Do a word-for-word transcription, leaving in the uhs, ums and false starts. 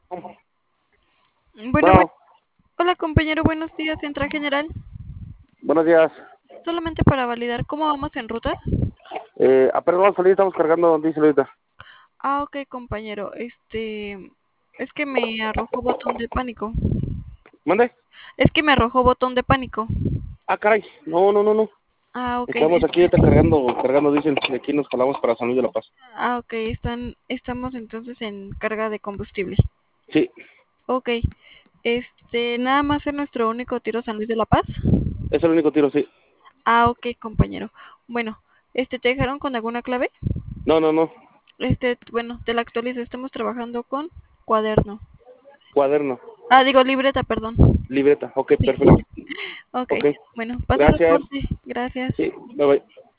Bueno, buen- Bueno, hola compañero, buenos días, Central General. buenos días. Solamente para validar cómo vamos en ruta. Eh, apenas vamos a salir, estamos cargando diésel ahorita. Ah, ok, compañero. Este, es que me arrojó botón de pánico. ¿Mande? Es que me arrojó botón de pánico. Ah, caray. No, no, no, no. Ah, ok. Estamos aquí ahorita cargando, cargando diésel y aquí nos jalamos para San Luis de la Paz. Ah, ok, están, estamos entonces en carga de combustible. Sí, Ok. Este, nada más es nuestro único tiro San Luis de la Paz. es el único tiro, sí. Ah, ok, compañero. Bueno, este, ¿te dejaron con alguna clave? No, no, no. Este, bueno, te la actualizo. Estamos trabajando con cuaderno. Cuaderno, Ah, digo libreta, perdón. libreta. Ok, Sí. perfecto. Ok, Ok, bueno, pasa gracias. reporte. Gracias. Sí, bye bye.